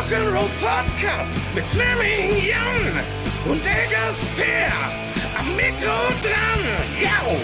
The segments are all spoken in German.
Rock'n'Roll Podcast mit Fleming Jan und Eggers Per am Mikro dran. Jau!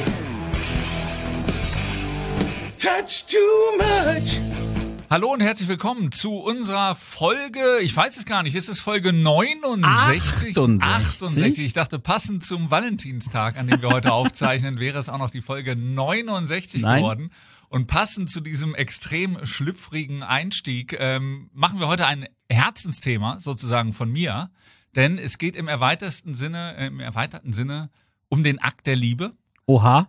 Touch too much. Hallo und herzlich willkommen zu unserer Folge, ich weiß es gar nicht, ist es Folge 69? 68. Ich dachte, passend zum Valentinstag, an dem wir heute aufzeichnen, wäre es auch noch die Folge 69 geworden. Und passend zu diesem extrem schlüpfrigen Einstieg machen wir heute ein Herzensthema sozusagen von mir, denn es geht im erweiterten Sinne um den Akt der Liebe. Oha.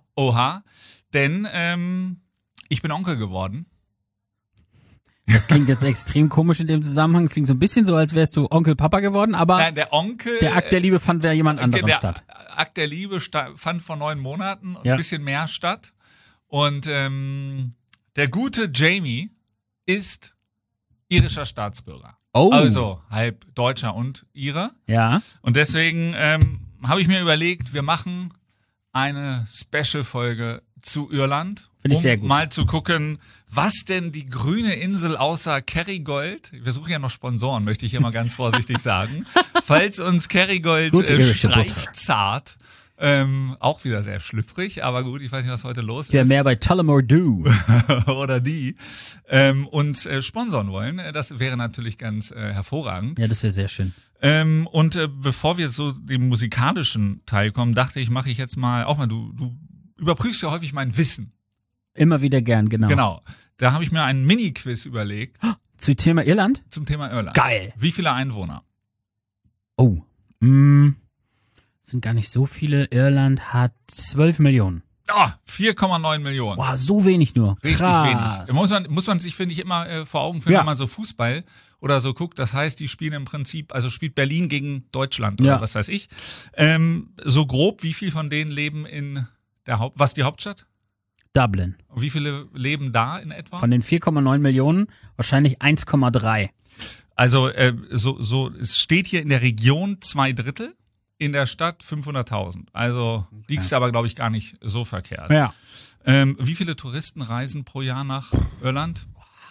Denn ich bin Onkel geworden. Das klingt jetzt extrem komisch in dem Zusammenhang. Es klingt so ein bisschen so, als wärst du Onkel Papa geworden, aber Nein, der Akt der Liebe fand bei jemand anderem statt. Der Akt der Liebe fand vor 9 Monaten Ja. ein bisschen mehr statt. Und der gute Jamie ist irischer Staatsbürger. Oh. Also halb Deutscher und Ire. Ja. Und deswegen habe ich mir überlegt, wir machen eine Special-Folge zu Irland. Finde ich sehr gut. Mal zu gucken, was denn die grüne Insel außer Kerrygold, wir suchen ja noch Sponsoren, möchte ich hier mal ganz vorsichtig sagen, falls uns Kerrygold Gute irische Butter. streichzart, auch wieder sehr schlüpfrig, aber gut, ich weiß nicht, was heute los ist. Wer mehr bei Tullamore Dew. Oder die uns sponsoren wollen, das wäre natürlich ganz hervorragend. Ja, das wäre sehr schön. Und bevor wir so dem musikalischen Teil kommen, dachte ich, mache ich jetzt mal, auch mal, du überprüfst ja häufig mein Wissen. Immer wieder gern, genau. Genau. Da habe ich mir einen Mini-Quiz überlegt Zu Thema Irland? zum Thema Irland. Geil. Wie viele Einwohner? Oh. Sind gar nicht so viele. Irland hat 12 Millionen. 4,9 Millionen. Boah, so wenig nur. Richtig Krass. wenig. Muss man sich, finde ich, immer vor Augen führen, Ja. wenn man so Fußball oder so guckt. Das heißt, die spielen im Prinzip, also spielt Berlin gegen Deutschland oder Ja. was weiß ich. So grob, wie viel von denen leben in der was ist die Hauptstadt? Dublin. Wie viele leben da in etwa? Von den 4,9 Millionen wahrscheinlich 1,3. Also es steht hier in der Region 2/3, in der Stadt 500.000. Also liegst du aber, glaube ich, gar nicht so verkehrt. Ja. Wie viele Touristen reisen pro Jahr nach Irland?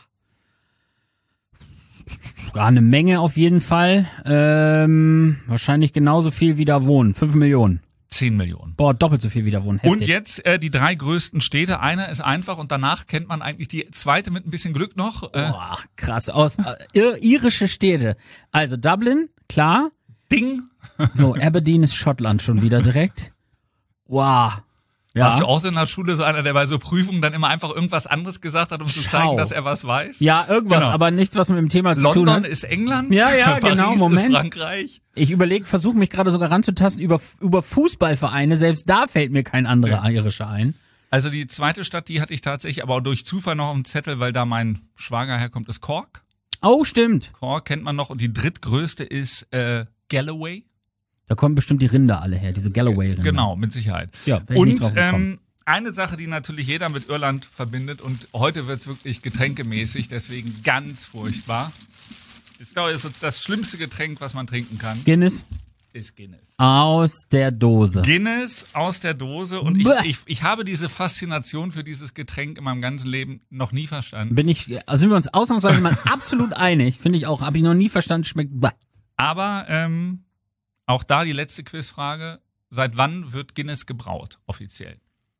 Gar eine Menge auf jeden Fall. Wahrscheinlich genauso viel wie da wohnen. 5 Millionen. 10 Millionen. Boah, doppelt so viel wie da wohnen. Heftig. Und jetzt die 3 größten Städte. Einer ist einfach und danach kennt man eigentlich die zweite mit ein bisschen Glück noch. Boah, krass. Aus irische Städte. Also Dublin, klar. Ding. So, Aberdeen ist Schottland schon wieder direkt. Wow. Warst du Ja. auch so in der Schule so einer, der bei so Prüfungen dann immer einfach irgendwas anderes gesagt hat, um zu Schau. zeigen, dass er was weiß? Ja, irgendwas, Genau. aber nichts, was mit dem Thema zu tun London hat. ist England. Ja, ja, Paris genau, ist Moment. Frankreich. Ich versuche mich gerade sogar ranzutasten über Fußballvereine. Selbst da fällt mir kein anderer irischer ein. Also die zweite Stadt, die hatte ich tatsächlich aber auch durch Zufall noch im Zettel, weil da mein Schwager herkommt, ist Cork. Oh, stimmt. Cork kennt man noch. Und die drittgrößte ist Galloway. Da kommen bestimmt die Rinder alle her, diese Galloway-Rinder. Genau, mit Sicherheit. Ja, wär ich nicht drauf Und gekommen. eine Sache, die natürlich jeder mit Irland verbindet, und heute wird's wirklich getränkemäßig, deswegen ganz furchtbar. Ich glaube, es ist das schlimmste Getränk, was man trinken kann, Guinness ist Guinness. aus der Dose. Guinness aus der Dose, und Bäh. ich habe diese Faszination für dieses Getränk in meinem ganzen Leben noch nie verstanden. Sind wir uns ausnahmsweise mal absolut einig. Finde ich auch. Habe ich noch nie verstanden. Schmeckt. Bäh. Aber auch da die letzte Quizfrage. Seit wann wird Guinness gebraut, offiziell?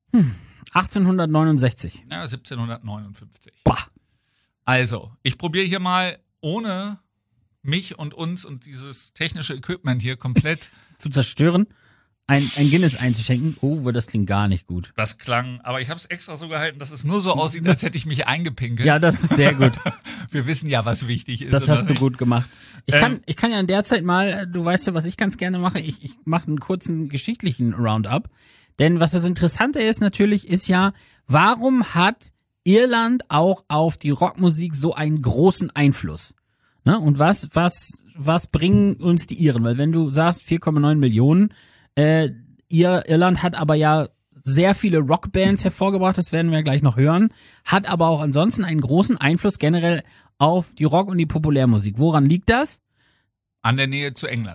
1869. Ja, 1759. Boah. Also, ich probiere hier mal ohne mich und uns und dieses technische Equipment hier komplett. Zu zerstören. Ein Guinness einzuschenken. Oh, das klingt gar nicht gut. Das klang, aber ich habe es extra so gehalten, dass es nur so aussieht, als hätte ich mich eingepinkelt. Ja, das ist sehr gut. Wir wissen ja, was wichtig ist. Das oder hast du nicht? gut gemacht. Ich kann ja in der Zeit mal, du weißt ja, was ich ganz gerne mache, ich mache einen kurzen geschichtlichen Roundup. Denn was das Interessante ist natürlich, ist ja, warum hat Irland auch auf die Rockmusik so einen großen Einfluss? Ne? Und was bringen uns die Iren? Weil wenn du sagst 4,9 Millionen, Irland hat aber ja sehr viele Rockbands hervorgebracht, das werden wir gleich noch hören, hat aber auch ansonsten einen großen Einfluss generell auf die Rock- und die Populärmusik. Woran liegt das? An der Nähe zu England.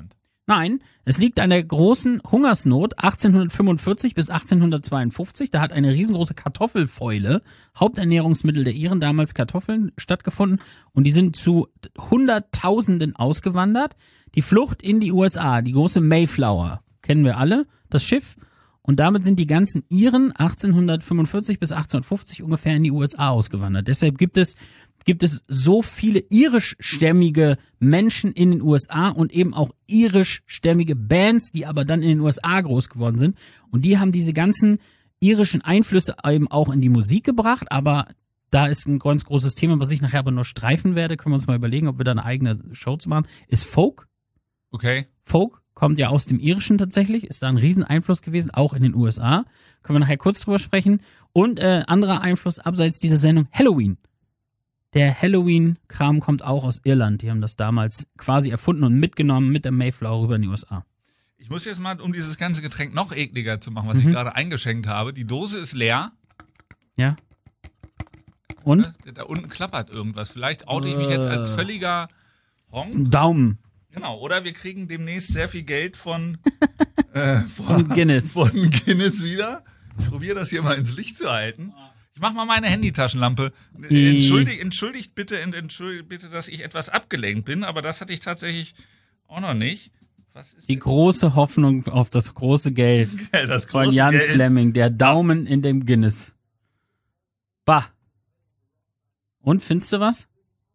Nein, es liegt an der großen Hungersnot 1845 bis 1852. Da hat eine riesengroße Kartoffelfäule, Haupternährungsmittel der Iren, damals Kartoffeln, stattgefunden. Und die sind zu Hunderttausenden ausgewandert. Die Flucht in die USA, die große Mayflower, kennen wir alle, das Schiff. Und damit sind die ganzen Iren 1845 bis 1850 ungefähr in die USA ausgewandert. Deshalb gibt es so viele irischstämmige Menschen in den USA und eben auch irischstämmige Bands, die aber dann in den USA groß geworden sind. Und die haben diese ganzen irischen Einflüsse eben auch in die Musik gebracht. Aber da ist ein ganz großes Thema, was ich nachher aber noch streifen werde. Können wir uns mal überlegen, ob wir da eine eigene Show zu machen. Ist Folk. Okay. Folk kommt ja aus dem Irischen tatsächlich, ist da ein Rieseneinfluss gewesen, auch in den USA. Können wir nachher kurz drüber sprechen. Und anderer Einfluss abseits dieser Sendung, Halloween. Der Halloween-Kram kommt auch aus Irland. Die haben das damals quasi erfunden und mitgenommen mit der Mayflower rüber in die USA. Ich muss jetzt mal, um dieses ganze Getränk noch ekliger zu machen, was ich gerade eingeschenkt habe, die Dose ist leer. Ja. Und? Da unten klappert irgendwas. Vielleicht oute ich mich jetzt als völliger Honk. Ein Daumen. Genau, oder wir kriegen demnächst sehr viel Geld von Guinness. Von Guinness wieder. Ich probiere das hier mal ins Licht zu halten. Ich mach mal meine Handytaschenlampe. Entschuldigt bitte, dass ich etwas abgelenkt bin, aber das hatte ich tatsächlich auch noch nicht. Was ist die große Hoffnung auf das große Geld von Jan Fleming, der Daumen in dem Guinness. Bah. Und, findest du was?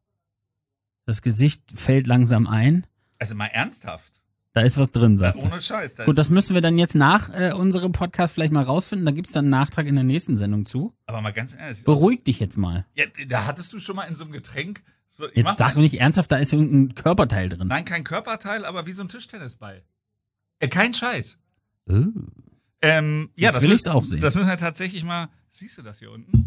Das Gesicht fällt langsam ein. Also mal ernsthaft. Da ist was drin, sagst du. Ohne Scheiß. Gut, das müssen wir dann jetzt nach unserem Podcast vielleicht mal rausfinden. Da gibt's dann einen Nachtrag in der nächsten Sendung zu. Aber mal ganz ehrlich. Beruhig dich jetzt mal. Ja, da hattest du schon mal in so einem Getränk. So, jetzt sag doch nicht ernsthaft, da ist irgendein Körperteil drin. Nein, kein Körperteil, aber wie so ein Tischtennisball. Kein Scheiß. Ja, das will ich's auch sehen. Das müssen wir tatsächlich mal. Siehst du das hier unten?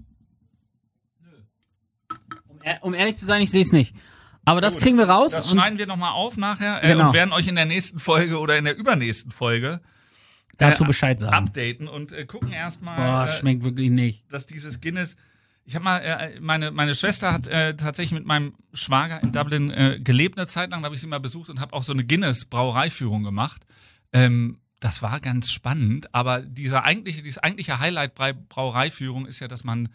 Um ehrlich zu sein, ich sehe es nicht. Aber das kriegen wir raus. Das schneiden wir nochmal auf nachher genau. Und werden euch in der nächsten Folge oder in der übernächsten Folge dazu Bescheid sagen. Updaten und gucken erstmal. Boah, schmeckt wirklich nicht. Dass dieses Guinness. Ich habe mal, meine Schwester hat tatsächlich mit meinem Schwager in Dublin gelebt eine Zeit lang, da habe ich sie mal besucht und habe auch so eine Guinness-Brauereiführung gemacht. Das war ganz spannend, aber dieses eigentliche Highlight bei Brauereiführung ist ja, dass man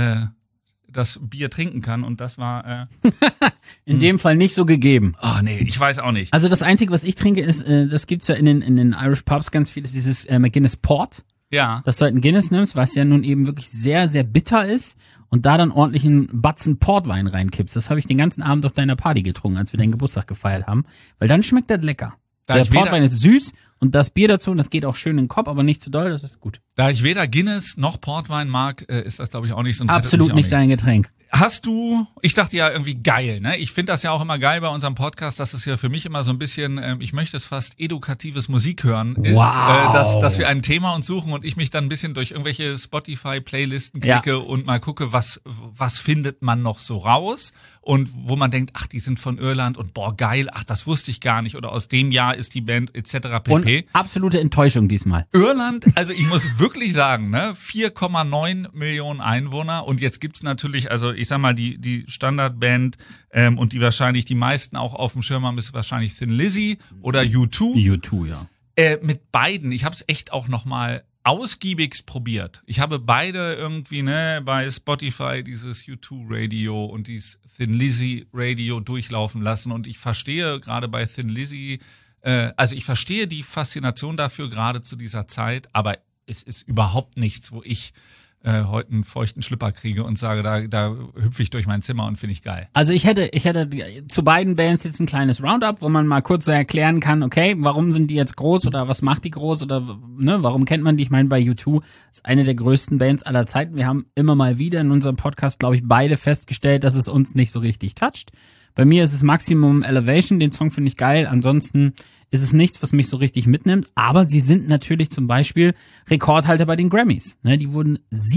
das Bier trinken kann und das war in dem Fall nicht so gegeben. Oh nee, ich weiß auch nicht. Also das Einzige, was ich trinke, ist, das gibt's ja in den Irish Pubs ganz viel, ist dieses McGuinness Port. Ja. Dass du halt ein Guinness nimmst, was ja nun eben wirklich sehr, sehr bitter ist und da dann ordentlich einen Batzen Portwein reinkippst. Das habe ich den ganzen Abend auf deiner Party getrunken, als wir deinen Geburtstag gefeiert haben, weil dann schmeckt das lecker. Der Portwein ist süß und das Bier dazu, und das geht auch schön in den Kopf, aber nicht zu doll, das ist gut. Da ich weder Guinness noch Portwein mag, ist das, glaube ich, auch nicht so ein absolut nicht dein Getränk. Hast du, ich dachte ja irgendwie geil, ne? Ich finde das ja auch immer geil bei unserem Podcast, dass es ja für mich immer so ein bisschen, ich möchte es fast edukatives Musik hören, ist, dass wir ein Thema uns suchen und ich mich dann ein bisschen durch irgendwelche Spotify-Playlisten klicke und mal gucke, was findet man noch so raus und wo man denkt, ach, die sind von Irland und boah, geil, ach, das wusste ich gar nicht oder aus dem Jahr ist die Band etc. pp. Und absolute Enttäuschung diesmal. Irland, also ich muss wirklich sagen, ne, 4,9 Millionen Einwohner und jetzt gibt's natürlich, also ich sag mal, die Standardband und die wahrscheinlich die meisten auch auf dem Schirm haben, ist wahrscheinlich Thin Lizzy oder U2. U2, ja. Mit beiden, ich habe es echt auch nochmal ausgiebigst probiert. Ich habe beide irgendwie bei Spotify dieses U2 Radio und dieses Thin Lizzy Radio durchlaufen lassen und ich verstehe gerade bei Thin Lizzy, also ich verstehe die Faszination dafür gerade zu dieser Zeit, aber es ist überhaupt nichts, wo ich heute einen feuchten Schlipper kriege und sage, da hüpfe ich durch mein Zimmer und finde ich geil. Also ich hätte zu beiden Bands jetzt ein kleines Roundup, wo man mal kurz erklären kann, okay, warum sind die jetzt groß oder was macht die groß oder warum kennt man die? Ich meine, bei U2 ist eine der größten Bands aller Zeiten. Wir haben immer mal wieder in unserem Podcast, glaube ich, beide festgestellt, dass es uns nicht so richtig toucht. Bei mir ist es Maximum Elevation, den Song finde ich geil, ansonsten ist es nichts, was mich so richtig mitnimmt, aber sie sind natürlich zum Beispiel Rekordhalter bei den Grammys. Die wurden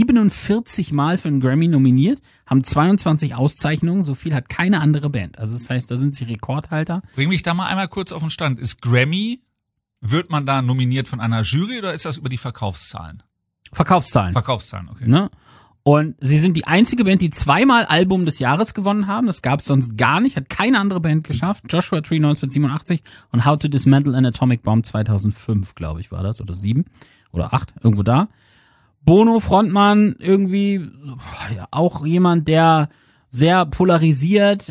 47 Mal für einen Grammy nominiert, haben 22 Auszeichnungen, so viel hat keine andere Band. Also das heißt, da sind sie Rekordhalter. Bring mich da mal einmal kurz auf den Stand. Ist Grammy, wird man da nominiert von einer Jury oder ist das über die Verkaufszahlen? Verkaufszahlen, okay. Und sie sind die einzige Band, die zweimal Album des Jahres gewonnen haben. Das gab es sonst gar nicht, hat keine andere Band geschafft. Joshua Tree 1987 und How to Dismantle an Atomic Bomb 2005, glaube ich, war das. Oder 7 oder 8, irgendwo da. Bono, Frontmann, irgendwie auch jemand, der sehr polarisiert,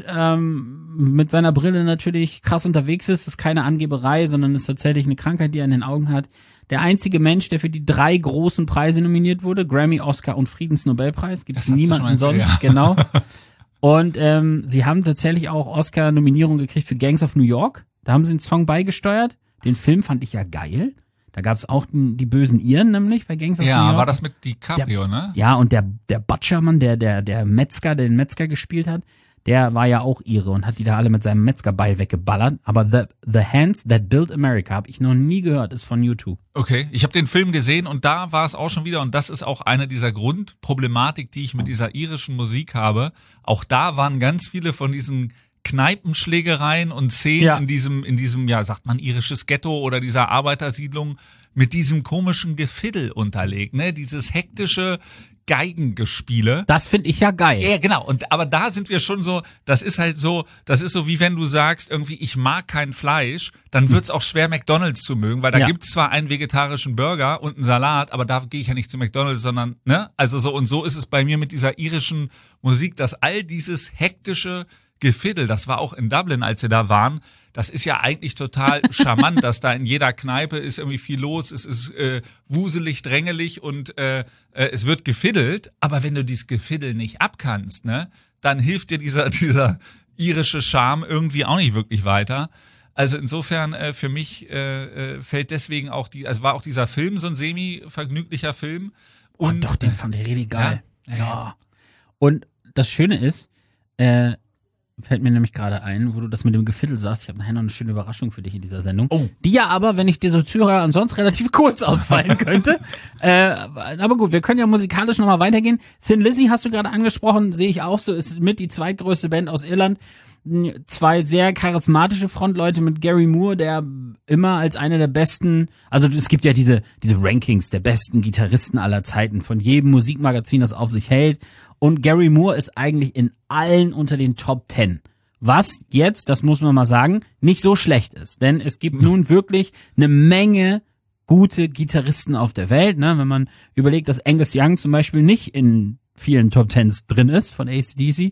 mit seiner Brille natürlich krass unterwegs ist. Das ist keine Angeberei, sondern ist tatsächlich eine Krankheit, die er in den Augen hat. Der einzige Mensch, der für die 3 großen Preise nominiert wurde, Grammy, Oscar und Friedensnobelpreis, gibt es niemanden sonst, genau. Und sie haben tatsächlich auch Oscar-Nominierung gekriegt für Gangs of New York. Da haben sie einen Song beigesteuert. Den Film fand ich ja geil. Da gab es auch die bösen Iren nämlich bei Gangs of New York. Ja, war das mit DiCaprio, ne? Ja, und der Butchermann, der Metzger, der den Metzger gespielt hat, der war ja auch Ire und hat die da alle mit seinem Metzgerbeil weggeballert. Aber The Hands That Built America habe ich noch nie gehört, ist von YouTube. Okay, ich habe den Film gesehen und da war es auch schon wieder, und das ist auch eine dieser Grundproblematik, die ich mit dieser irischen Musik habe. Auch da waren ganz viele von diesen Kneipenschlägereien und Szenen in diesem, ja, sagt man, irisches Ghetto oder dieser Arbeitersiedlung mit diesem komischen Gefiddel unterlegt, ne? Dieses hektische Geigengespiele. Das finde ich ja geil. Ja, genau. Aber da sind wir schon so, das ist so wie wenn du sagst, irgendwie, ich mag kein Fleisch, dann wird's auch schwer, McDonald's zu mögen, weil da gibt's zwar einen vegetarischen Burger und einen Salat, aber da gehe ich ja nicht zu McDonald's, sondern, ne? Also so, und so ist es bei mir mit dieser irischen Musik, dass all dieses hektische Gefiddel, das war auch in Dublin, als wir da waren, das ist ja eigentlich total charmant, dass da in jeder Kneipe ist irgendwie viel los, es ist wuselig, drängelig und es wird gefiddelt, aber wenn du dieses Gefiddel nicht abkannst, ne, dann hilft dir dieser irische Charme irgendwie auch nicht wirklich weiter. Also insofern für mich fällt deswegen auch also war auch dieser Film so ein semi-vergnüglicher Film. Und doch, den fand ich richtig geil. Ja. Und das Schöne ist, fällt mir nämlich gerade ein, wo du das mit dem Gefiddel sagst. Ich habe nachher noch eine schöne Überraschung für dich in dieser Sendung. Oh. Die ja aber, wenn ich dir so zuhöre, ansonsten relativ kurz ausfallen könnte. Aber gut, wir können ja musikalisch nochmal weitergehen. Thin Lizzy hast du gerade angesprochen, sehe ich auch so, ist mit die zweitgrößte Band aus Irland. 2 sehr charismatische Frontleute mit Gary Moore, der immer als einer der besten, also es gibt ja diese Rankings der besten Gitarristen aller Zeiten von jedem Musikmagazin, das auf sich hält. Und Gary Moore ist eigentlich in allen unter den Top 10. Was jetzt, das muss man mal sagen, nicht so schlecht ist. Denn es gibt nun wirklich eine Menge gute Gitarristen auf der Welt. Ne? Wenn man überlegt, dass Angus Young zum Beispiel nicht in vielen Top 10s drin ist von AC/DC.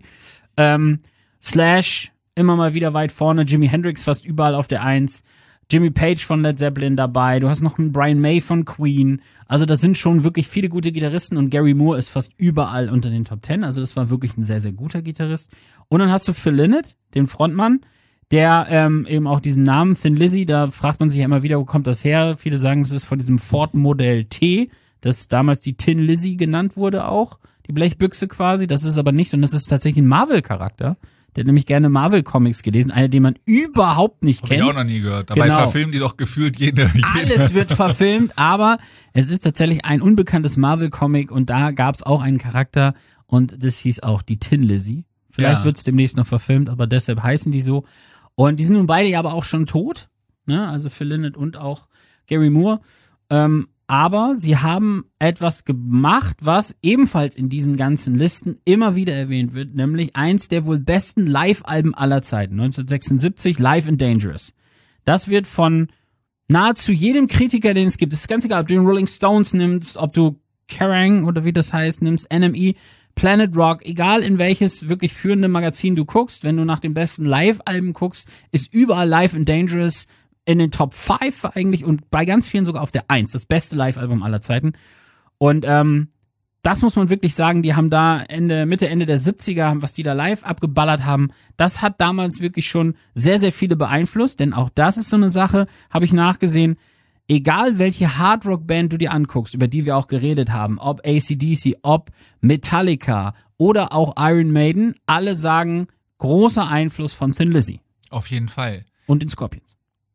Slash immer mal wieder weit vorne. Jimi Hendrix fast überall auf der 1. Jimmy Page von Led Zeppelin dabei, du hast noch einen Brian May von Queen, also das sind schon wirklich viele gute Gitarristen und Gary Moore ist fast überall unter den Top 10, also das war wirklich ein sehr, sehr guter Gitarrist. Und dann hast du Phil Lynott, den Frontmann, der eben auch diesen Namen Thin Lizzy, da fragt man sich ja immer wieder, wo kommt das her? Viele sagen, das ist von diesem Ford Modell T, das damals die Tin Lizzy genannt wurde auch, die Blechbüchse quasi, das ist aber nicht, sondern das ist tatsächlich ein Marvel-Charakter. Der hat nämlich gerne Marvel-Comics gelesen, einer, den man überhaupt nicht kennt. Hab ich auch noch nie gehört. Dabei verfilmen die doch gefühlt jede. Alles wird verfilmt, aber es ist tatsächlich ein unbekanntes Marvel-Comic und da gab es auch einen Charakter und das hieß auch die Tin Lizzy. Vielleicht wird es demnächst noch verfilmt, aber deshalb heißen die so. Und die sind nun beide ja aber auch schon tot, ne? Also Phil Lynott und auch Gary Moore. Aber sie haben etwas gemacht, was ebenfalls in diesen ganzen Listen immer wieder erwähnt wird, nämlich eins der wohl besten Live-Alben aller Zeiten, 1976, Live and Dangerous. Das wird von nahezu jedem Kritiker, den es gibt, es ist ganz egal, ob du den Rolling Stones nimmst, ob du Kerrang oder wie das heißt nimmst, NME, Planet Rock, egal in welches wirklich führende Magazin du guckst, wenn du nach den besten Live-Alben guckst, ist überall Live and Dangerous in den Top 5 eigentlich und bei ganz vielen sogar auf der 1, das beste Live-Album aller Zeiten. Und das muss man wirklich sagen, die haben da Mitte, Ende der 70er, was die da live abgeballert haben, das hat damals wirklich schon sehr, sehr viele beeinflusst, denn auch das ist so eine Sache, habe ich nachgesehen, egal welche Hardrock-Band du dir anguckst, über die wir auch geredet haben, ob AC/DC, ob Metallica oder auch Iron Maiden, alle sagen, großer Einfluss von Thin Lizzy. Auf jeden Fall. Und den Scorpions.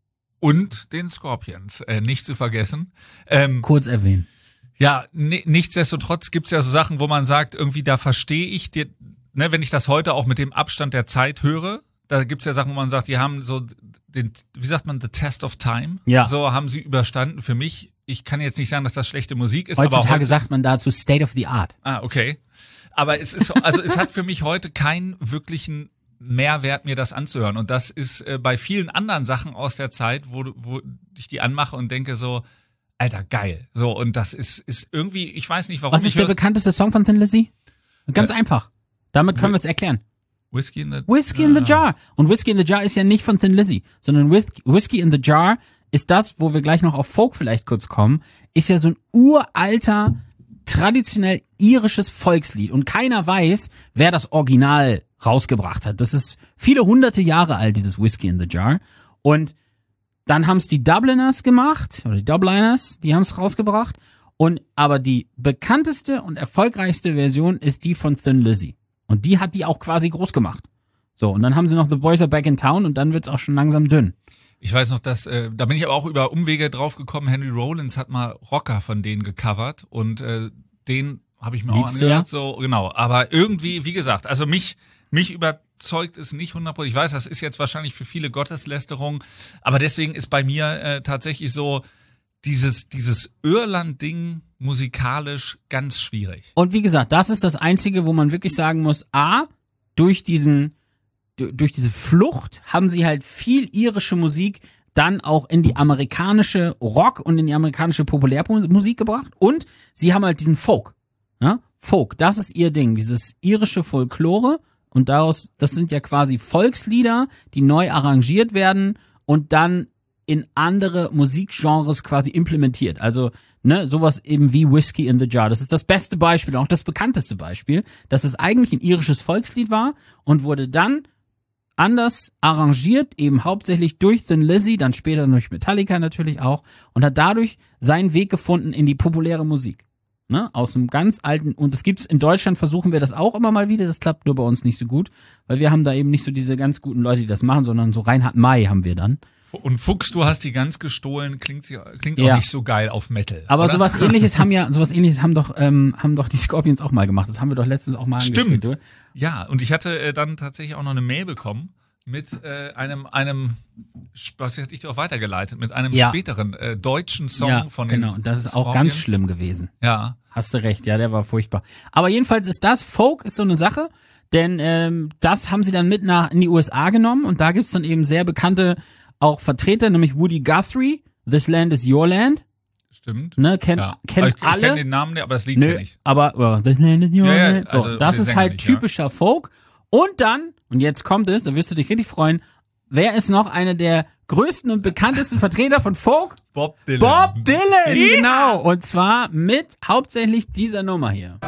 Und den Scorpions, nicht zu vergessen. Kurz erwähnen. Ja, nichtsdestotrotz gibt's ja so Sachen, wo man sagt, irgendwie da verstehe ich dir, ne, wenn ich das heute auch mit dem Abstand der Zeit höre, da gibt's ja Sachen, wo man sagt, die haben so den, wie sagt man, the test of time. Ja. So haben sie überstanden. Für mich ich kann jetzt nicht sagen, dass das schlechte Musik ist. Heutzutage aber sagt man dazu State of the Art. Ah, okay. Aber es ist, also es hat für mich heute keinen wirklichen Mehrwert, mir das anzuhören. Und das ist bei vielen anderen Sachen aus der Zeit, wo ich die anmache und denke so, Alter, geil. So, und das ist irgendwie, ich weiß nicht, warum. Was ist der bekannteste Song von Thin Lizzy? Ganz einfach. Damit können wir es erklären. Whiskey in the Jar. Und Whiskey in the Jar ist ja nicht von Thin Lizzy, sondern Whiskey in the Jar ist das, wo wir gleich noch auf Folk vielleicht kurz kommen, ist ja so ein uralter, traditionell irisches Volkslied. Und keiner weiß, wer das Original rausgebracht hat. Das ist viele hunderte Jahre alt, dieses Whiskey in the Jar. Und dann haben es die Dubliners gemacht, oder die Dubliners, die haben es rausgebracht. Aber die bekannteste und erfolgreichste Version ist die von Thin Lizzy. Und die hat die auch quasi groß gemacht. So, und dann haben sie noch The Boys Are Back in Town und dann wird's auch schon langsam dünn. Ich weiß noch, dass da bin ich aber auch über Umwege drauf gekommen. Henry Rollins hat mal Rocker von denen gecovert und den habe ich mir auch angehört. So genau. Aber irgendwie, wie gesagt, also mich überzeugt es nicht 100%. Ich weiß, das ist jetzt wahrscheinlich für viele Gotteslästerung, aber deswegen ist bei mir tatsächlich so dieses Irland-Ding musikalisch ganz schwierig. Und wie gesagt, das ist das Einzige, wo man wirklich sagen muss, durch diese Flucht haben sie halt viel irische Musik dann auch in die amerikanische Rock und in die amerikanische Populärmusik gebracht und sie haben halt diesen Folk. Ja? Folk, das ist ihr Ding, dieses irische Folklore und das sind ja quasi Volkslieder, die neu arrangiert werden und dann in andere Musikgenres quasi implementiert. Also, sowas eben wie Whiskey in the Jar. Das ist das beste Beispiel, auch das bekannteste Beispiel, dass es eigentlich ein irisches Volkslied war und wurde dann anders arrangiert, eben hauptsächlich durch Thin Lizzy, dann später durch Metallica natürlich auch und hat dadurch seinen Weg gefunden in die populäre Musik. Aus einem ganz alten, und das gibt's in Deutschland, versuchen wir das auch immer mal wieder, das klappt nur bei uns nicht so gut, weil wir haben da eben nicht so diese ganz guten Leute, die das machen, sondern so Reinhard May haben wir dann. Und Fuchs, du hast die ganz gestohlen, klingt auch nicht so geil auf Metal. Aber oder? sowas ähnliches haben doch die Scorpions auch mal gemacht. Das haben wir doch letztens auch mal angespielt. Stimmt. Ja, und ich hatte dann tatsächlich auch noch eine Mail bekommen mit einem, was hatte ich dir auch weitergeleitet, mit einem späteren deutschen Song von den genau. Und das ist Scorpions. auch ganz schlimm gewesen. Ja. Hast du recht, ja, der war furchtbar. Aber jedenfalls ist das, Folk ist so eine Sache, denn das haben sie dann mit in die USA genommen und da gibt's dann eben sehr bekannte auch Vertreter, nämlich Woody Guthrie, This Land is Your Land. Stimmt. Kennen alle. Ich kenne den Namen nicht, aber das Lied kenne ich. Aber This Land is Your Land. So, also das ist halt typischer Folk. Und dann, und jetzt kommt es, da wirst du dich richtig freuen, wer ist noch einer der größten und bekanntesten Vertreter von Folk? Bob Dylan. Bob Dylan, genau. Und zwar mit hauptsächlich dieser Nummer hier.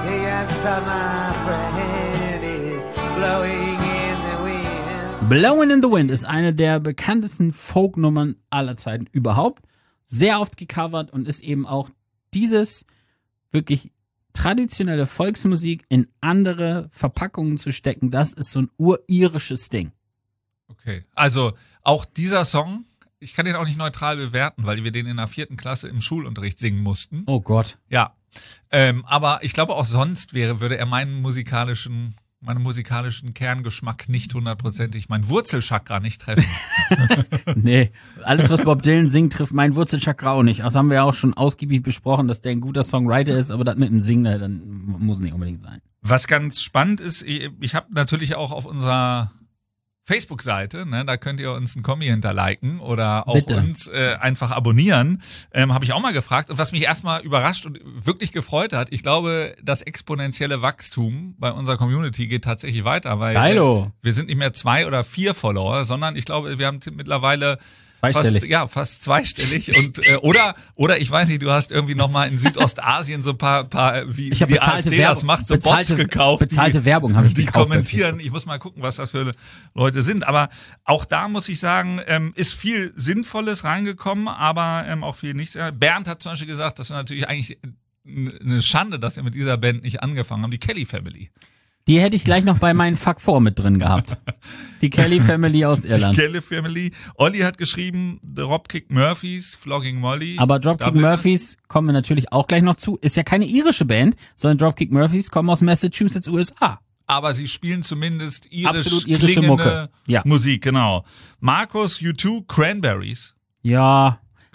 Blowing in the Wind ist eine der bekanntesten Folk-Nummern aller Zeiten überhaupt. Sehr oft gecovert und ist eben auch dieses wirklich traditionelle Volksmusik in andere Verpackungen zu stecken. Das ist so ein uririsches Ding. Okay, also auch dieser Song, ich kann den auch nicht neutral bewerten, weil wir den in der 4. Klasse im Schulunterricht singen mussten. Oh Gott. Ja, aber ich glaube auch sonst würde er meinen musikalischen Kerngeschmack nicht 100%, mein Wurzelchakra nicht treffen. Nee, alles was Bob Dylan singt, trifft mein Wurzelchakra auch nicht. Das haben wir ja auch schon ausgiebig besprochen, dass der ein guter Songwriter ist, aber das mit dem Singen, dann muss nicht unbedingt sein. Was ganz spannend ist, ich habe natürlich auch auf unserer Facebook-Seite, da könnt ihr uns einen Kommi hinterliken oder auch uns einfach abonnieren, habe ich auch mal gefragt. Und was mich erstmal überrascht und wirklich gefreut hat, ich glaube, das exponentielle Wachstum bei unserer Community geht tatsächlich weiter, weil wir sind nicht mehr 2 oder 4 Follower, sondern ich glaube, wir haben mittlerweile fast zweistellig und oder ich weiß nicht, du hast irgendwie noch mal in Südostasien so ein paar wie die AfD das macht, so Bots gekauft. Bezahlte Werbung habe ich die gekauft. Die kommentieren. Ich muss mal gucken, was das für Leute sind. Aber auch da muss ich sagen, ist viel Sinnvolles reingekommen, aber auch viel nichts. Bernd hat zum Beispiel gesagt, das ist natürlich eigentlich eine Schande, dass wir mit dieser Band nicht angefangen haben. Die Kelly Family. Die hätte ich gleich noch bei meinen Fuck 4 mit drin gehabt. Die Kelly Family aus Irland. Die Kelly Family. Olli hat geschrieben, Dropkick Murphys, Flogging Molly. Aber Dropkick Murphys kommen wir natürlich auch gleich noch zu. Ist ja keine irische Band, sondern Dropkick Murphys kommen aus Massachusetts, USA. Aber sie spielen zumindest irische Mucke. Ja. Musik, genau. Markus, U2, Cranberries. Ja,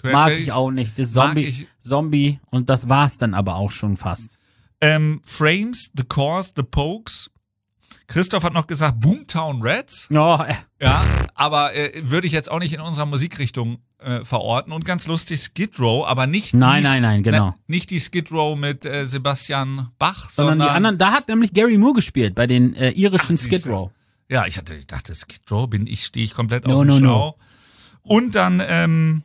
Cranberries. Mag ich auch nicht. Das Mag ich. Zombie und das war's dann aber auch schon fast. Frames, The Course, The Pokes. Christoph hat noch gesagt Boomtown Rats. Oh, Ja, aber würde ich jetzt auch nicht in unserer Musikrichtung verorten. Und ganz lustig Skid Row, aber nicht Nein, genau. Nicht die Skid Row mit Sebastian Bach, sondern die anderen. Da hat nämlich Gary Moore gespielt bei den irischen Skid siehste. Row. Ja, ich dachte, Skid Row stehe ich komplett auf dem Schlauch. Und dann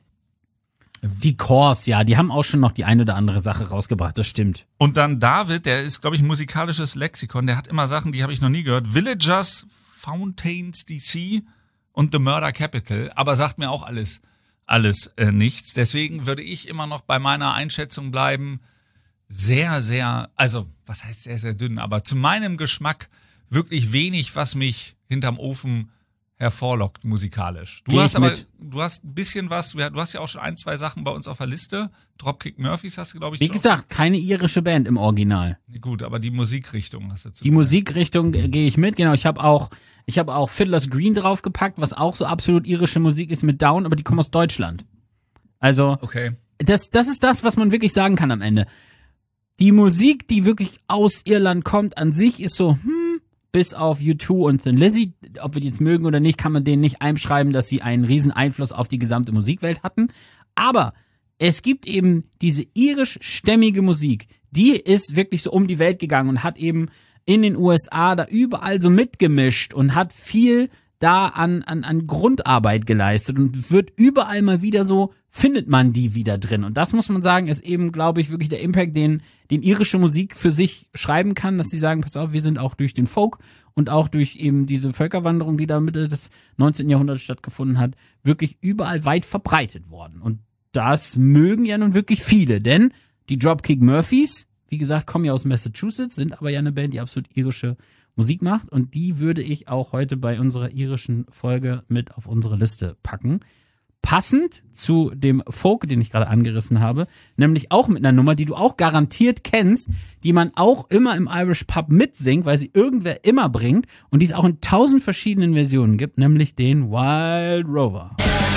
Die Course, ja, die haben auch schon noch die ein oder andere Sache rausgebracht, das stimmt. Und dann David, der ist, glaube ich, ein musikalisches Lexikon, der hat immer Sachen, die habe ich noch nie gehört. Villagers, Fountains DC und The Murder Capital, aber sagt mir auch alles nichts. Deswegen würde ich immer noch bei meiner Einschätzung bleiben, sehr, sehr, also was heißt sehr, sehr dünn, aber zu meinem Geschmack wirklich wenig, was mich hinterm Ofen hervorlockt musikalisch. Du hast ein bisschen was, du hast ja auch schon 1, 2 Sachen bei uns auf der Liste. Dropkick Murphys hast du, glaube ich, Wie gesagt, keine irische Band im Original. Gut, aber die Musikrichtung hast du zu. Die Musikrichtung gehe ich mit, genau. Ich habe auch Fiddler's Green draufgepackt, was auch so absolut irische Musik ist mit Down, aber die kommen aus Deutschland. Also, okay. Das ist das, was man wirklich sagen kann am Ende. Die Musik, die wirklich aus Irland kommt, an sich ist so, bis auf U2 und Thin Lizzy, ob wir die jetzt mögen oder nicht, kann man denen nicht einschreiben, dass sie einen riesen Einfluss auf die gesamte Musikwelt hatten. Aber es gibt eben diese irischstämmige Musik, die ist wirklich so um die Welt gegangen und hat eben in den USA da überall so mitgemischt und hat viel da an Grundarbeit geleistet und wird überall mal wieder so, findet man die wieder drin. Und das muss man sagen, ist eben, glaube ich, wirklich der Impact, den irische Musik für sich schreiben kann, dass sie sagen, pass auf, wir sind auch durch den Folk und auch durch eben diese Völkerwanderung, die da Mitte des 19. Jahrhunderts stattgefunden hat, wirklich überall weit verbreitet worden. Und das mögen ja nun wirklich viele, denn die Dropkick Murphys, wie gesagt, kommen ja aus Massachusetts, sind aber ja eine Band, die absolut irische Musik macht und die würde ich auch heute bei unserer irischen Folge mit auf unsere Liste packen. Passend zu dem Folk, den ich gerade angerissen habe, nämlich auch mit einer Nummer, die du auch garantiert kennst, die man auch immer im Irish Pub mitsingt, weil sie irgendwer immer bringt und die es auch in 1000 verschiedenen Versionen gibt, nämlich den Wild Rover.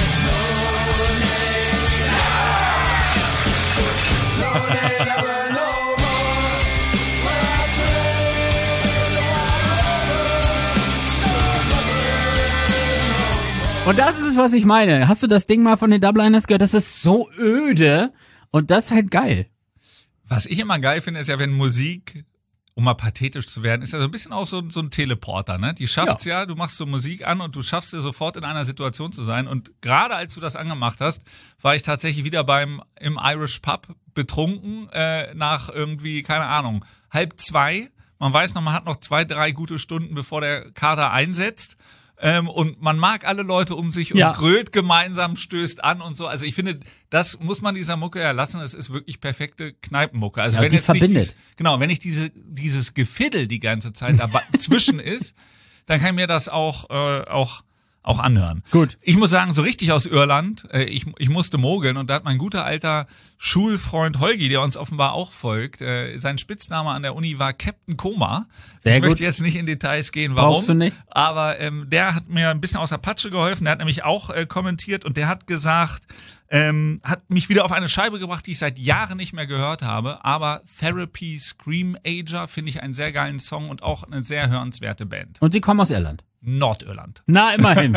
Und das ist es, was ich meine. Hast du das Ding mal von den Dubliners gehört? Das ist so öde und das ist halt geil. Was ich immer geil finde, ist ja, wenn Musik, um mal pathetisch zu werden, ist ja so ein bisschen auch so ein Teleporter, ne? Die schafft's ja, du machst so Musik an und du schaffst dir sofort in einer Situation zu sein. Und gerade als du das angemacht hast, war ich tatsächlich wieder im Irish Pub betrunken, nach irgendwie, keine Ahnung, 1:30. Man weiß noch, man hat noch 2, 3 gute Stunden, bevor der Kater einsetzt. Und man mag alle Leute um sich und grölt gemeinsam, stößt an und so. Also ich finde, das muss man dieser Mucke ja lassen. Es ist wirklich perfekte Kneipenmucke. Also wenn die jetzt verbindet. wenn nicht dieses Gefiddel die ganze Zeit dazwischen ist, dann kann ich mir das auch anhören. Gut. Ich muss sagen, so richtig aus Irland, ich musste mogeln und da hat mein guter alter Schulfreund Holgi, der uns offenbar auch folgt, sein Spitzname an der Uni war Captain Coma. Sehr ich gut. möchte jetzt nicht in Details gehen, warum. Brauchst du nicht. Aber der hat mir ein bisschen aus der Patsche geholfen, der hat nämlich auch kommentiert und der hat gesagt, hat mich wieder auf eine Scheibe gebracht, die ich seit Jahren nicht mehr gehört habe, aber Therapy Scream Ager finde ich einen sehr geilen Song und auch eine sehr hörenswerte Band. Und sie kommen aus Irland. Nordirland. Na, immerhin.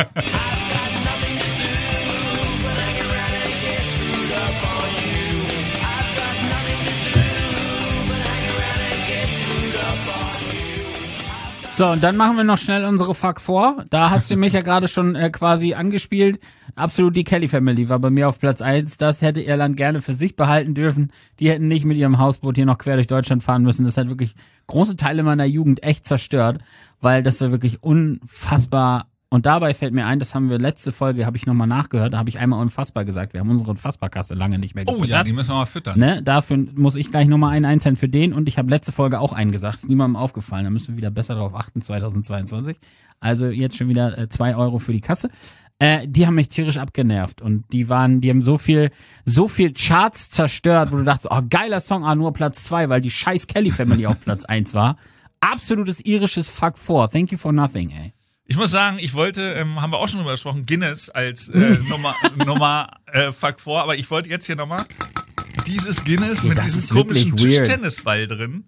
So, und dann machen wir noch schnell unsere Fuck 4. Da hast du mich ja gerade schon quasi angespielt. Absolut, die Kelly Family war bei mir auf Platz 1. Das hätte Irland gerne für sich behalten dürfen. Die hätten nicht mit ihrem Hausboot hier noch quer durch Deutschland fahren müssen. Das hat wirklich große Teile meiner Jugend echt zerstört, weil das war wirklich unfassbar. Und dabei fällt mir ein, das haben wir letzte Folge, habe ich nochmal nachgehört, da habe ich einmal unfassbar gesagt. Wir haben unsere Unfassbarkasse lange nicht mehr gefüttert. Oh ja, die müssen wir mal füttern. Ne? Dafür muss ich gleich nochmal einen einzahlen für den und ich habe letzte Folge auch einen gesagt. Ist niemandem aufgefallen, da müssen wir wieder besser darauf achten, 2022. Also jetzt schon wieder 2 Euro für die Kasse. Die haben mich tierisch abgenervt und die haben so viel Charts zerstört, wo du dachtest, oh geiler Song, nur Platz 2, weil die scheiß Kelly Family auf Platz 1 war. Absolutes irisches Fuck 4. Thank you for nothing, ey. Ich muss sagen, ich wollte, haben wir auch schon drüber gesprochen, Guinness als Nummer Fuck vor, aber ich wollte jetzt hier nochmal dieses Guinness mit diesem komischen Tischtennisball drin.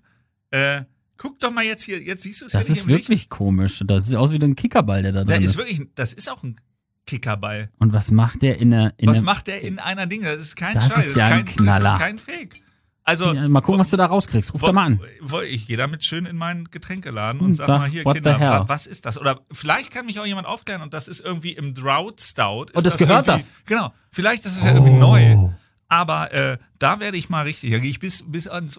Guck doch mal jetzt hier, jetzt siehst du es ja nicht. Das ist wirklich komisch. Das sieht aus wie ein Kickerball, der da drin ist. Das ist auch ein Kickerball. Und was macht der in einer Ding? Das ist kein Scheiß. Das ist ja ein Knaller. Das ist kein Fake. Also, ja, mal gucken, was du da rauskriegst. Ruf da mal an. Ich gehe damit schön in meinen Getränkeladen und sag mal hier, Kinder, was ist das? Oder vielleicht kann mich auch jemand aufklären und das ist irgendwie im Drought Stout. Und das gehört das? Genau. Vielleicht ist es ja irgendwie neu. Aber da werde ich mal richtig, da gehe ich bis ans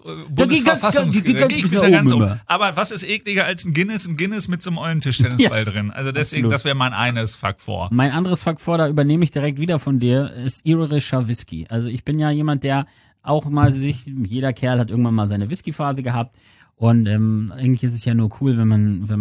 Bundesverfassungsgericht. Aber was ist ekliger als ein Guinness? Ein Guinness mit so einem ollen Tischtennisball drin. Also deswegen, das wäre mein eines Fuck vor. Mein anderes Fuck vor, da übernehme ich direkt wieder von dir, ist irischer Whisky. Also ich bin ja jemand, der auch mal jeder Kerl hat irgendwann mal seine Whisky-Phase gehabt. Und eigentlich ist es ja nur cool, wenn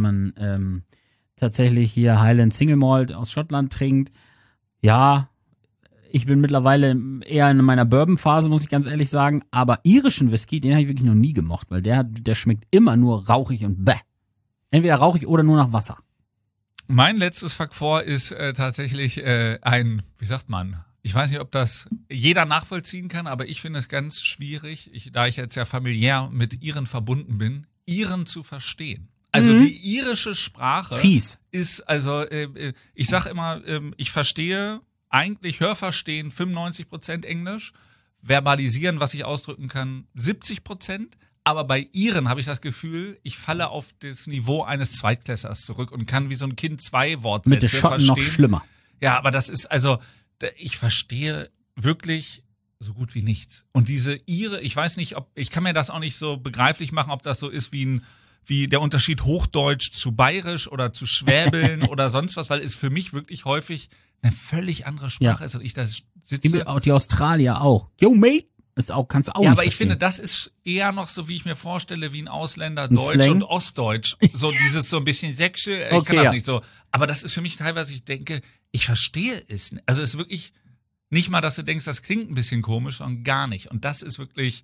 man tatsächlich hier Highland Single Malt aus Schottland trinkt. Ja, ich bin mittlerweile eher in meiner Bourbon-Phase, muss ich ganz ehrlich sagen. Aber irischen Whisky, den habe ich wirklich noch nie gemocht, weil der schmeckt immer nur rauchig und bäh. Entweder rauchig oder nur nach Wasser. Mein letztes Fuck vor ist tatsächlich ein, wie sagt man, ich weiß nicht, ob das jeder nachvollziehen kann, aber ich finde es ganz schwierig, da ich jetzt ja familiär mit Iren verbunden bin, Iren zu verstehen. Also die irische Sprache ist, also ich sag immer, ich verstehe eigentlich Hörverstehen 95% Englisch, verbalisieren, was ich ausdrücken kann, 70%. Aber bei Iren habe ich das Gefühl, ich falle auf das Niveau eines Zweitklässlers zurück und kann wie so ein Kind 2 Wortsätze mit den Schotten verstehen. Noch schlimmer. Ja, aber das ist, also, ich verstehe wirklich so gut wie nichts. Und diese Ire, ich weiß nicht, ich kann mir das auch nicht so begreiflich machen, ob das so ist wie der Unterschied Hochdeutsch zu Bayerisch oder zu Schwäbeln oder sonst was, weil es für mich wirklich häufig eine völlig andere Sprache ist und ich da sitze. Die Australier auch. Yo, mate! Kannst du auch ja, nicht aber ich verstehen. finde, das ist eher noch so, wie ich mir vorstelle, wie ein Ausländer Deutsch Slang? und Ostdeutsch. So dieses so ein bisschen Sächsische, ich kann das nicht so. Aber das ist für mich teilweise, ich denke, ich verstehe es. Also es ist wirklich nicht mal, dass du denkst, das klingt ein bisschen komisch, sondern gar nicht. Und das ist wirklich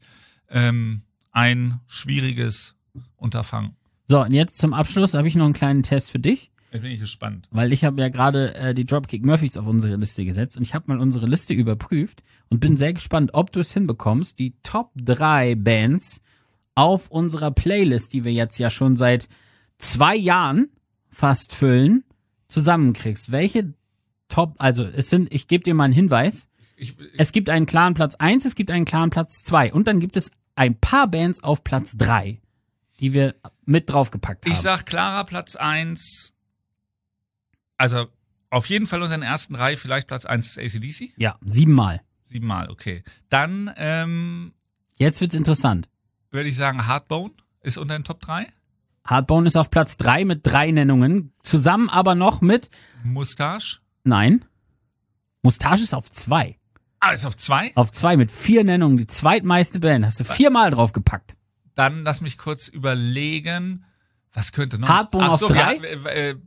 ein schwieriges Unterfangen. So, und jetzt zum Abschluss habe ich noch einen kleinen Test für dich. Jetzt bin ich gespannt. Weil ich habe ja gerade die Dropkick Murphys auf unsere Liste gesetzt und ich habe mal unsere Liste überprüft und bin sehr gespannt, ob du es hinbekommst, die Top 3 Bands auf unserer Playlist, die wir jetzt ja schon seit 2 Jahren fast füllen, zusammenkriegst. Welche ich gebe dir mal einen Hinweis. Es gibt einen klaren Platz 1, es gibt einen klaren Platz 2 und dann gibt es ein paar Bands auf Platz 3, die wir mit draufgepackt haben. Ich sag klarer Platz 1. Also auf jeden Fall unter den ersten 3, vielleicht Platz 1 ist AC/DC? Ja, 7 Mal. 7 Mal, okay. Dann jetzt wird's interessant. Würde ich sagen, Hardbone ist unter den Top 3. Hardbone ist auf Platz 3 mit 3 Nennungen. Zusammen aber noch mit Moustache? Nein. Moustache ist auf 2. Ah, ist auf 2? Auf 2 mit 4 Nennungen. Die zweitmeiste Band. Hast du 4 Mal draufgepackt. Dann lass mich kurz überlegen. Was könnte noch? Hardbone auf 3.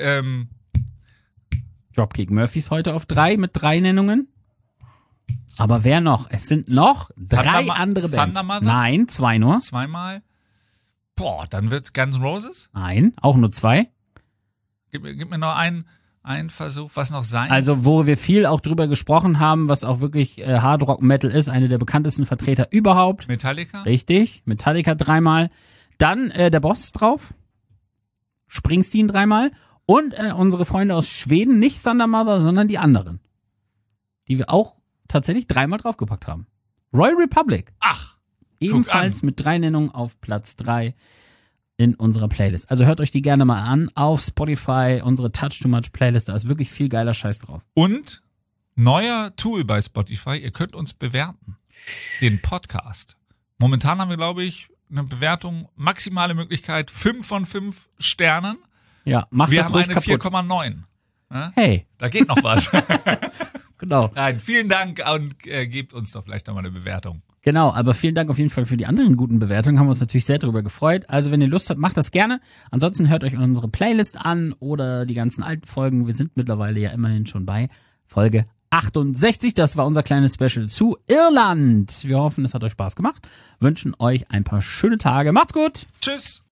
Dropkick Murphys heute auf 3 mit 3 Nennungen. Aber wer noch? Es sind noch 3 andere Bands. Nein, 2 nur. 2 Mal. Boah, dann wird Guns N' Roses? Nein, auch nur 2. Gib mir noch einen Versuch, was noch sein. Also, wo wir viel auch drüber gesprochen haben, was auch wirklich Hard Rock Metal ist, eine der bekanntesten Vertreter überhaupt. Metallica? Richtig, Metallica 3 Mal. Dann der Boss ist drauf. Springsteen 3 Mal. Und unsere Freunde aus Schweden, nicht Thunder Mother, sondern die anderen. Die wir auch tatsächlich 3 Mal draufgepackt haben. Royal Republic. Ach. Ebenfalls mit 3 Nennungen auf Platz 3 in unserer Playlist. Also hört euch die gerne mal an auf Spotify, unsere Touch Too Much Playlist. Da ist wirklich viel geiler Scheiß drauf. Und neuer Tool bei Spotify, ihr könnt uns bewerten. Den Podcast. Momentan haben wir, glaube ich, eine Bewertung, maximale Möglichkeit 5 von 5 Sternen. Ja, macht wir das haben ruhig eine kaputt. 4,9. Ja? Hey. Da geht noch was. Genau. Nein, vielen Dank und gebt uns doch vielleicht nochmal eine Bewertung. Genau, aber vielen Dank auf jeden Fall für die anderen guten Bewertungen. Haben wir uns natürlich sehr darüber gefreut. Also wenn ihr Lust habt, macht das gerne. Ansonsten hört euch unsere Playlist an oder die ganzen alten Folgen. Wir sind mittlerweile ja immerhin schon bei Folge 68. Das war unser kleines Special zu Irland. Wir hoffen, es hat euch Spaß gemacht. Wünschen euch ein paar schöne Tage. Macht's gut. Tschüss.